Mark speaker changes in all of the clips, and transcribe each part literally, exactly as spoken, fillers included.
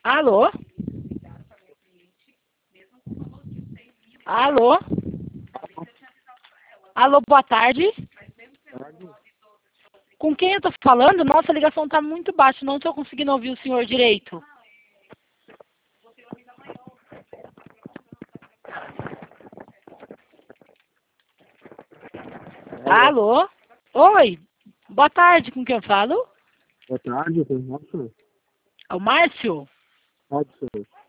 Speaker 1: Alô? Alô? Alô, boa tarde. Com quem eu tô falando? Nossa, a ligação tá muito baixa, não estou conseguindo ouvir o senhor direito.
Speaker 2: Alô?
Speaker 1: Alô? Oi, boa tarde, com quem eu falo?
Speaker 2: Boa tarde, eu sou o Robson.
Speaker 1: É o Márcio?
Speaker 2: Robson.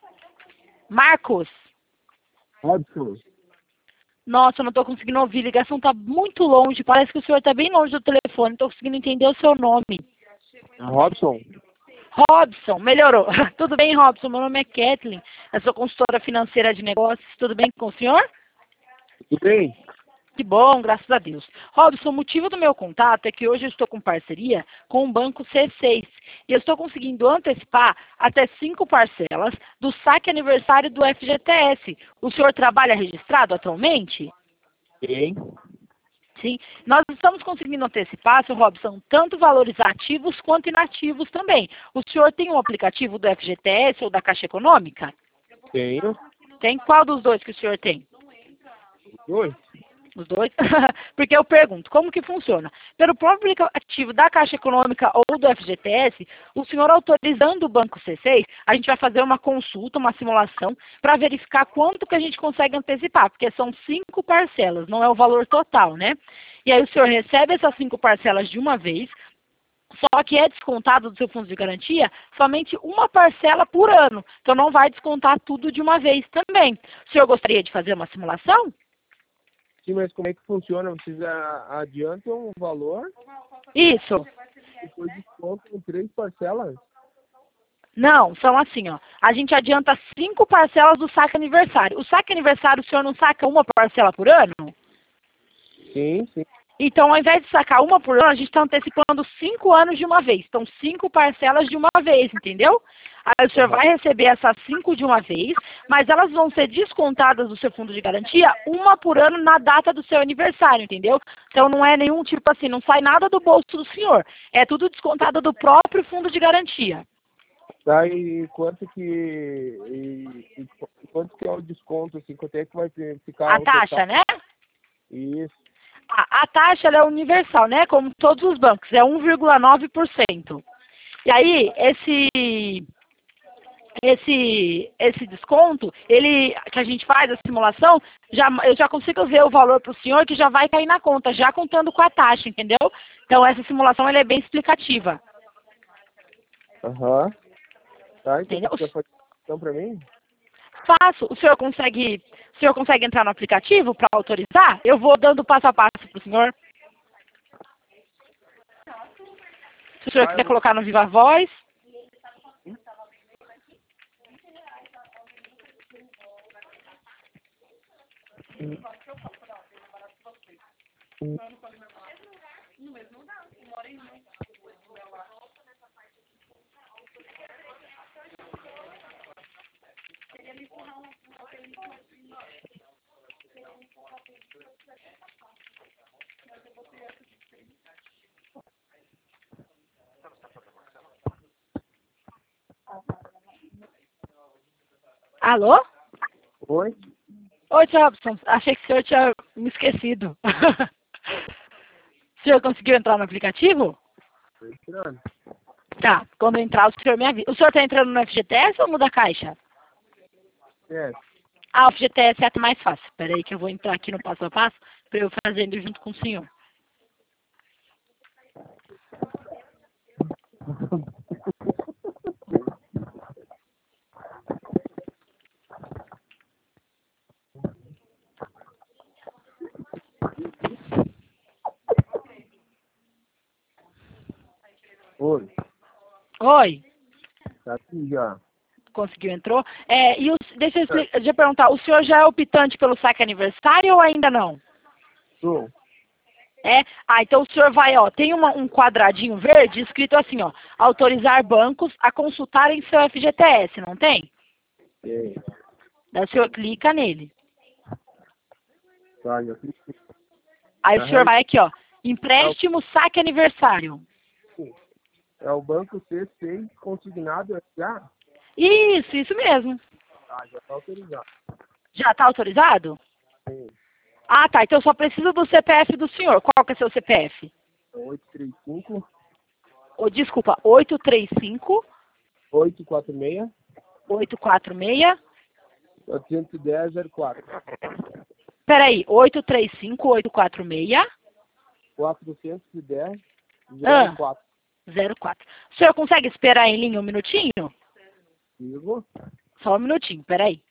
Speaker 1: Marcos?
Speaker 2: Robson.
Speaker 1: Nossa, eu não estou conseguindo ouvir, a ligação tá muito longe, parece que o senhor está bem longe do telefone, não estou conseguindo entender o seu nome.
Speaker 2: É Robson?
Speaker 1: Robson, melhorou. Tudo bem, Robson? Meu nome é Kathleen, eu sou consultora financeira de negócios, tudo bem com o senhor?
Speaker 2: Tudo bem?
Speaker 1: Que bom, graças a Deus. Robson, o motivo do meu contato é que hoje eu estou com parceria com o Banco C seis e eu estou conseguindo antecipar até cinco parcelas do saque aniversário do F G T S. O senhor trabalha registrado atualmente?
Speaker 2: Sim.
Speaker 1: Sim. Nós estamos conseguindo antecipar, seu Robson, tanto valores ativos quanto inativos também. O senhor tem um aplicativo do F G T S ou da Caixa Econômica?
Speaker 2: Tenho.
Speaker 1: Tem qual dos dois que o senhor tem?
Speaker 2: Dois.
Speaker 1: Os dois? Porque eu pergunto, como que funciona? Pelo próprio aplicativo da Caixa Econômica ou do F G T S, o senhor autorizando o Banco C seis, a gente vai fazer uma consulta, uma simulação, para verificar quanto que a gente consegue antecipar, porque são cinco parcelas, não é o valor total, né? E aí o senhor recebe essas cinco parcelas de uma vez, só que é descontado do seu fundo de garantia somente uma parcela por ano. Então não vai descontar tudo de uma vez também. O senhor gostaria de fazer uma simulação?
Speaker 2: Sim, mas como é que funciona? Vocês a- adiantam o valor,
Speaker 1: Isso.
Speaker 2: depois descontam em três parcelas?
Speaker 1: Não, são assim, ó. A gente adianta cinco parcelas do saque aniversário. O saque aniversário, o senhor não saca uma parcela por ano?
Speaker 2: Sim, sim.
Speaker 1: Então, ao invés de sacar uma por ano, a gente está antecipando cinco anos de uma vez. Então, cinco parcelas de uma vez, entendeu? Aí o senhor
Speaker 2: Aham.
Speaker 1: vai receber essas cinco de uma vez, mas elas vão ser descontadas do seu fundo de garantia uma por ano na data do seu aniversário, entendeu? Então, não é nenhum tipo assim, não sai nada do bolso do senhor. É tudo descontado do próprio fundo de garantia.
Speaker 2: Tá, e quanto que. E, e qu- quanto que é o desconto, assim? Quanto é que vai ter- ficar
Speaker 1: A
Speaker 2: o
Speaker 1: taxa,
Speaker 2: total?
Speaker 1: né?
Speaker 2: Isso.
Speaker 1: A, a taxa ela é universal, né? Como todos os bancos, é um vírgula nove por cento. E aí, esse, esse, esse desconto, ele, que a gente faz a simulação, já, eu já consigo ver o valor para o senhor que já vai cair na conta, já contando com a taxa, entendeu? Então, essa simulação ela é bem explicativa.
Speaker 2: Aham. Tá, então
Speaker 1: Entendeu?
Speaker 2: você quer fazer então pra mim?
Speaker 1: Faço. O senhor consegue, o senhor consegue entrar no aplicativo para autorizar? Eu vou dando passo a passo para o senhor. Se o senhor
Speaker 2: Tá, eu
Speaker 1: quiser
Speaker 2: vou.
Speaker 1: colocar no Viva Voz. Alô?
Speaker 2: Oi?
Speaker 1: Oi, senhor Robson. Achei que o senhor tinha me esquecido. O senhor conseguiu entrar no aplicativo?
Speaker 2: Tô entrando.
Speaker 1: Tá. Quando entrar, o senhor me avisa. O senhor está entrando no F G T S ou no da Caixa?
Speaker 2: É.
Speaker 1: Ah, o F G T S é até mais fácil. Espera aí que eu vou entrar aqui no passo a passo para eu fazendo junto com o senhor.
Speaker 2: Oi.
Speaker 1: Oi.
Speaker 2: Tá aqui já.
Speaker 1: Conseguiu, entrou? É, e o, deixa, eu explicar, deixa eu perguntar, o senhor já é optante pelo saque aniversário ou ainda não?
Speaker 2: Tô.
Speaker 1: É? Ah, então o senhor vai, ó, tem uma- um quadradinho verde escrito assim, ó, autorizar bancos a consultarem seu F G T S, não tem?
Speaker 2: Tem.
Speaker 1: Daí o senhor clica nele.
Speaker 2: Tá, já cliquei.
Speaker 1: Aí o senhor
Speaker 2: Aham.
Speaker 1: vai aqui, ó,
Speaker 2: É o,
Speaker 1: empréstimo saque aniversário.
Speaker 2: é o banco C seis consignado S A?
Speaker 1: Isso, isso mesmo.
Speaker 2: Ah, já está autorizado.
Speaker 1: Já está autorizado?
Speaker 2: Sim.
Speaker 1: Ah, tá. Então só preciso do C P F do senhor. Qual que é seu C P F?
Speaker 2: oito três cinco,
Speaker 1: Oh, desculpa, oito três cinco,
Speaker 2: oito quatro seis,
Speaker 1: oito quatro seis.
Speaker 2: oito um zero, zero quatro.
Speaker 1: Peraí, oito três cinco, oito quatro seis.
Speaker 2: quatrocentos e dez,
Speaker 1: Ah,
Speaker 2: zero quatro.
Speaker 1: zero quatro. O senhor consegue esperar em linha um minutinho?
Speaker 2: Vivo.
Speaker 1: Só um minutinho, peraí.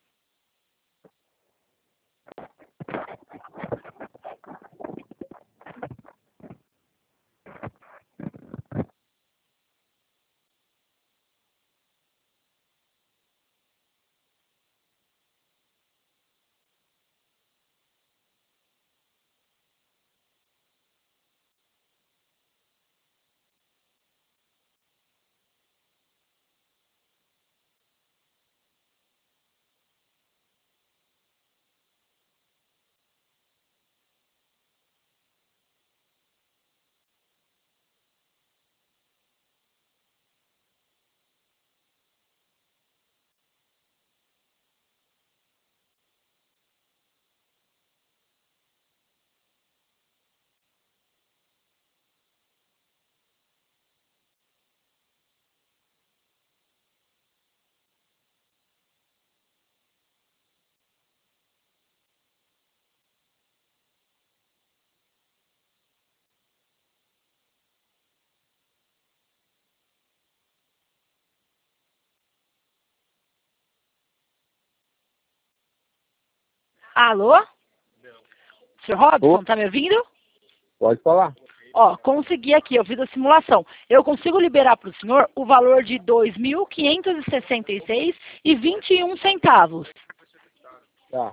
Speaker 1: Alô? senhor Robson,
Speaker 2: Ô,
Speaker 1: tá me ouvindo?
Speaker 2: pode falar.
Speaker 1: Ó, consegui aqui, eu fiz a simulação. Eu consigo liberar para o senhor o valor de dois mil quinhentos e sessenta e seis e vinte e um centavos.
Speaker 2: Tá.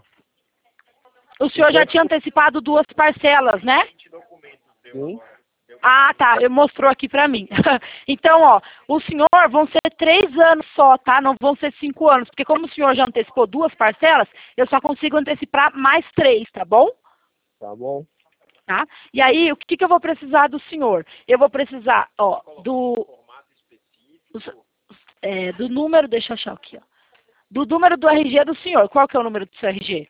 Speaker 1: O senhor já tinha antecipado duas parcelas, né?
Speaker 2: Sim.
Speaker 1: Ah, tá, ele mostrou aqui pra mim. Então, ó, o senhor vão ser três anos só, tá? Não vão ser cinco anos, porque como o senhor já antecipou duas parcelas, eu só consigo antecipar mais três, tá bom?
Speaker 2: Tá bom.
Speaker 1: Tá? E aí, o que, que eu vou precisar do senhor? Eu vou precisar, ó, do, os- é, do número, deixa eu achar aqui, ó. Do número do R G do senhor. Qual que é o número do seu R G?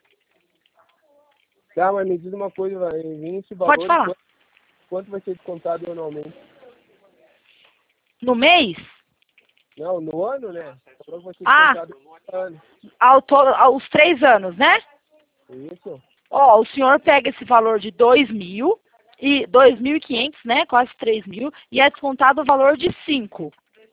Speaker 2: Tá, mas me diz uma coisa, vai vir esse
Speaker 1: Pode
Speaker 2: valor,
Speaker 1: falar.
Speaker 2: quanto, quanto vai ser descontado anualmente?
Speaker 1: No mês?
Speaker 2: Não, no ano, né? Falou que vai ser
Speaker 1: Ah,
Speaker 2: descontado no ano.
Speaker 1: ao to, aos três anos, né?
Speaker 2: Isso?
Speaker 1: Ó, o senhor pega esse valor de dois mil e dois mil e quinhentos, né? Quase três mil, e é descontado o valor de cinco.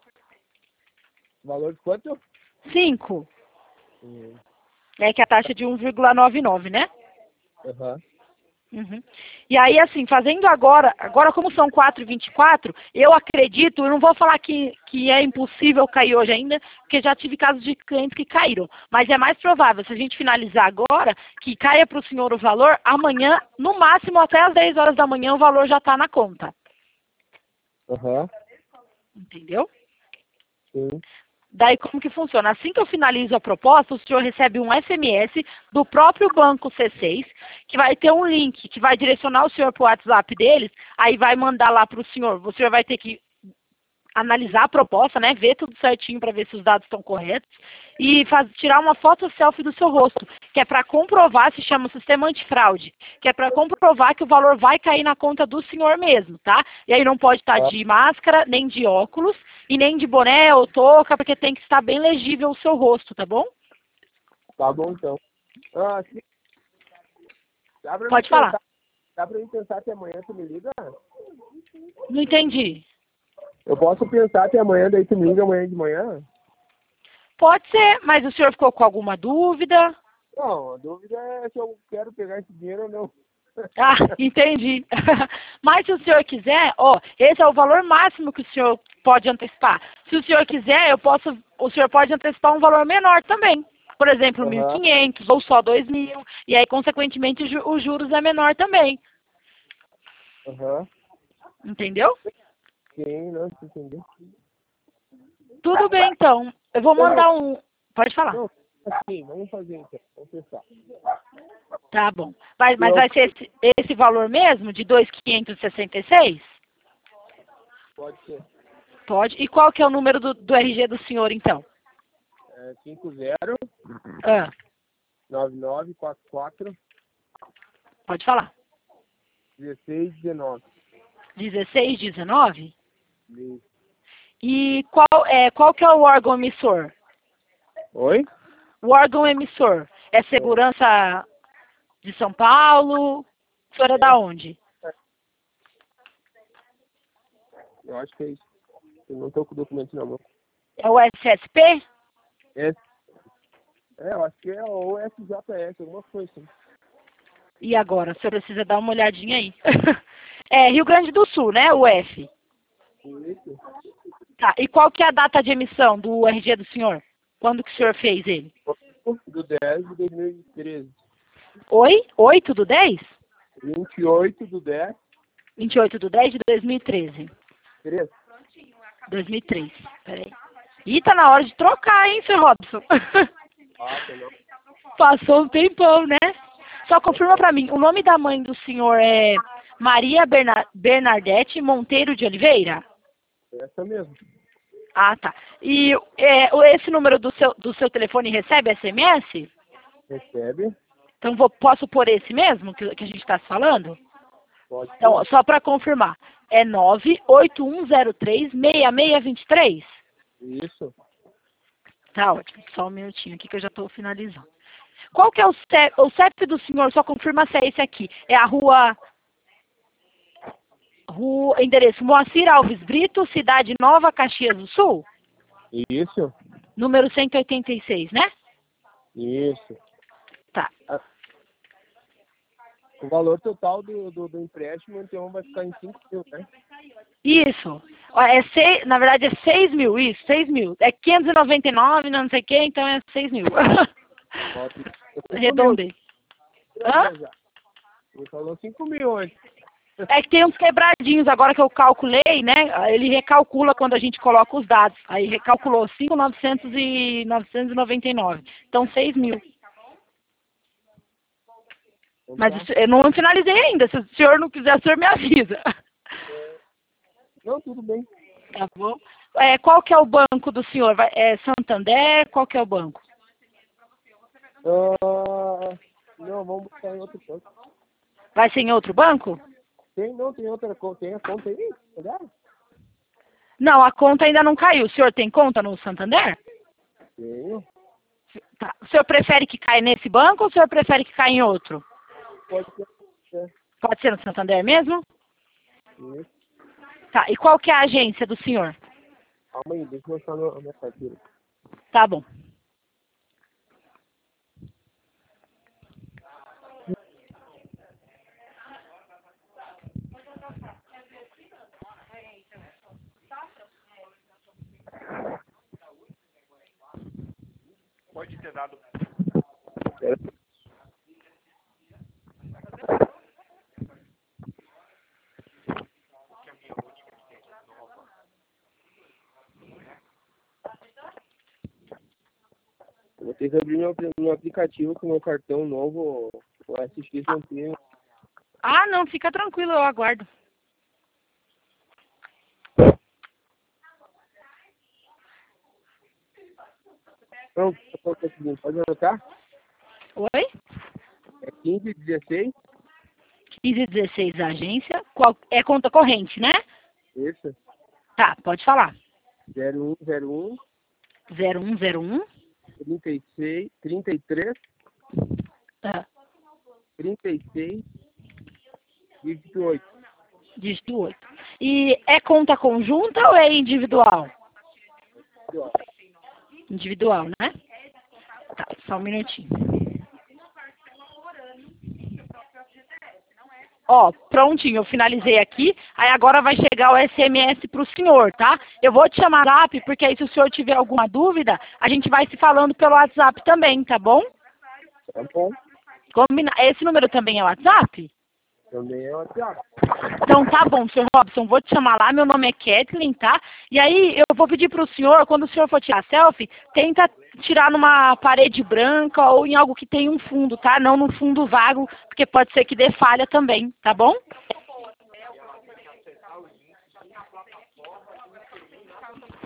Speaker 2: Valor de quanto?
Speaker 1: Cinco.
Speaker 2: Hum.
Speaker 1: É que a taxa é de um vírgula noventa e nove, né?
Speaker 2: Aham.
Speaker 1: Uhum. E aí, assim, fazendo agora, agora como são quatro e vinte e quatro, eu acredito, eu não vou falar que, que é impossível cair hoje ainda, porque já tive casos de clientes que caíram, mas é mais provável, se a gente finalizar agora, que caia para o senhor o valor, amanhã, no máximo até às dez horas da manhã, o valor já está na conta.
Speaker 2: Aham.
Speaker 1: Entendeu?
Speaker 2: Sim.
Speaker 1: Daí, como que funciona? Assim que eu finalizo a proposta, o senhor recebe um S M S do próprio banco C seis, que vai ter um link, que vai direcionar o senhor para o WhatsApp deles, aí vai mandar lá para o senhor. O senhor vai ter que analisar a proposta, né, ver tudo certinho para ver se os dados estão corretos e faz, tirar uma foto selfie do seu rosto, que é para comprovar, se chama sistema antifraude, que é para comprovar que o valor vai cair na conta do senhor mesmo, tá? E aí não pode estar
Speaker 2: Tá,
Speaker 1: de máscara, nem de óculos e nem de boné ou touca, porque tem que estar bem legível o seu rosto, tá bom?
Speaker 2: tá bom então. Ah, sim. Dá pra mim
Speaker 1: Pode falar.
Speaker 2: pensar, dá pra mim pensar que amanhã tu me liga?
Speaker 1: Não entendi.
Speaker 2: Eu posso pensar até amanhã, daí tu me liga amanhã de manhã?
Speaker 1: Pode ser, mas o senhor ficou com alguma dúvida?
Speaker 2: Não, a dúvida é se eu quero pegar esse dinheiro ou não.
Speaker 1: Ah, entendi. Mas se o senhor quiser, ó, esse é o valor máximo que o senhor pode antecipar. Se o senhor quiser, eu posso, o senhor pode antecipar um valor menor também. Por exemplo, mil e
Speaker 2: Aham.
Speaker 1: quinhentos ou só dois mil. E aí, consequentemente, ju- os juros é menor também.
Speaker 2: Aham.
Speaker 1: Entendeu?
Speaker 2: Sim, não, você entendeu?
Speaker 1: Tudo bem, então. Eu vou
Speaker 2: Não, não,
Speaker 1: mandar um... Pode falar.
Speaker 2: não, assim, vamos fazer então, vamos pensar.
Speaker 1: Tá bom. Vai, mas
Speaker 2: Eu,
Speaker 1: vai ser esse, esse valor mesmo, de dois mil quinhentos e sessenta e seis?
Speaker 2: pode ser.
Speaker 1: Pode. E qual que é o número do, do R G do senhor, então?
Speaker 2: é cinco zero
Speaker 1: Ah,
Speaker 2: nove nove quatro quatro
Speaker 1: pode falar.
Speaker 2: dezesseis dezenove.
Speaker 1: dezesseis, dezenove?
Speaker 2: Isso.
Speaker 1: E qual é, qual que é o órgão emissor?
Speaker 2: Oi?
Speaker 1: O órgão emissor é Segurança de São Paulo? O senhor é da onde?
Speaker 2: Eu acho que é isso. Eu não tô com o documento na mão.
Speaker 1: É o S S P?
Speaker 2: É, é, eu acho que é o S J S, alguma coisa assim.
Speaker 1: E agora? O senhor precisa dar uma olhadinha aí. É Rio Grande do Sul, né? O F.
Speaker 2: Isso.
Speaker 1: Tá. E qual que é a data de emissão do R G do senhor? Quando que o senhor fez ele?
Speaker 2: Do dez de dois mil e treze.
Speaker 1: Oi? oito do dez?
Speaker 2: vinte e oito do dez.
Speaker 1: vinte e oito do dez de dois mil e treze.
Speaker 2: treze.
Speaker 1: dois mil e três. Peraí. Ih, tá na hora de trocar, hein, senhor Robson?
Speaker 2: Ah, tá não.
Speaker 1: Passou um tempão, né? Só confirma pra mim, o nome da mãe do senhor é Maria Berna- Bernadette Monteiro de Oliveira?
Speaker 2: Essa mesmo.
Speaker 1: Ah, tá. E é, o- esse número do seu, do seu telefone recebe S M S?
Speaker 2: Recebe.
Speaker 1: Então, vou, posso pôr esse mesmo que, que a gente está falando?
Speaker 2: Pode.
Speaker 1: Então, ó, só para confirmar, é nove oito um zero três seis seis dois três?
Speaker 2: Isso.
Speaker 1: Tá ótimo. Só um minutinho aqui que eu já estou finalizando. Qual que é o C E P, o C E P do senhor? Só confirma se é esse aqui. É a rua... rua endereço Moacir Alves Brito, Cidade Nova, Caxias do Sul?
Speaker 2: Isso.
Speaker 1: Número cento e oitenta e seis, né?
Speaker 2: Isso.
Speaker 1: Tá.
Speaker 2: Ah, o valor total do, do, do empréstimo, então, vai ficar em cinco mil, né?
Speaker 1: Isso. Ó, É seis, na verdade, é seis mil, isso, seis mil. É quinhentos e noventa e nove, não sei o que, então é seis mil.
Speaker 2: Ótimo.
Speaker 1: Arredondei. Hã?
Speaker 2: Ele falou cinco mil antes.
Speaker 1: É que tem uns quebradinhos agora que eu calculei, né? Ele recalcula quando a gente coloca os dados. Aí recalculou cinco mil novecentos e noventa e nove. Então seis mil.
Speaker 2: Então,
Speaker 1: Mas
Speaker 2: tá.
Speaker 1: isso- eu não finalizei ainda. Se o senhor não quiser, o senhor me avisa.
Speaker 2: Não, tudo bem.
Speaker 1: Tá bom? É, qual que é o banco do senhor? Vai- É Santander? Qual que é o banco?
Speaker 2: Ah, não, vamos buscar em outro banco.
Speaker 1: Vai ser em outro banco?
Speaker 2: Tem, não, tem outra conta. Tem a conta aí? Olharam?
Speaker 1: Não, a conta ainda não caiu. O senhor tem conta no Santander?
Speaker 2: Tenho.
Speaker 1: Tá. O senhor prefere que caia nesse banco ou o senhor prefere que caia em outro?
Speaker 2: Pode ser. É.
Speaker 1: Pode ser no Santander mesmo?
Speaker 2: Isso.
Speaker 1: Tá. E qual que é a agência do senhor?
Speaker 2: Calma aí, deixa eu mostrar no- a minha carteira.
Speaker 1: Tá bom.
Speaker 2: Pode ter dado. Eu vou ter que abrir meu, meu aplicativo com meu cartão novo. O S X não tem.
Speaker 1: Ah, não, fica tranquilo, eu aguardo.
Speaker 2: Não, pode anotar?
Speaker 1: Oi?
Speaker 2: É quinze dezesseis.
Speaker 1: quinze dezesseis a agência. Qual, é conta corrente, né?
Speaker 2: Isso.
Speaker 1: Tá, pode falar.
Speaker 2: zero um zero um
Speaker 1: zero um zero um.
Speaker 2: trinta e seis trinta e três
Speaker 1: Ah,
Speaker 2: trinta e seis vinte e oito.
Speaker 1: dígito oito. E é conta conjunta ou é individual? Individual, né? Tá, só um minutinho. Ó, prontinho, eu finalizei aqui. Aí agora vai chegar o S M S pro senhor, tá? Eu vou te chamar no WhatsApp, porque aí se o senhor tiver alguma dúvida, a gente vai se falando pelo WhatsApp também, tá bom?
Speaker 2: Tá bom?
Speaker 1: Combina... Esse número também é WhatsApp?
Speaker 2: Também é WhatsApp.
Speaker 1: Então tá bom, senhor Robson, vou te chamar lá, meu nome é Kathleen, tá? E aí eu vou pedir pro senhor, quando o senhor for tirar selfie, tenta tirar numa parede branca ou em algo que tenha um fundo, tá? Não num fundo vago, porque pode ser que dê falha também, tá bom?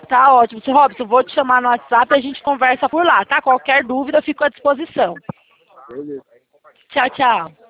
Speaker 1: Tá ótimo. Seu Robson, vou te chamar no WhatsApp e a gente conversa por lá, tá? Qualquer dúvida, eu fico à disposição.
Speaker 2: Beleza.
Speaker 1: Tchau, tchau.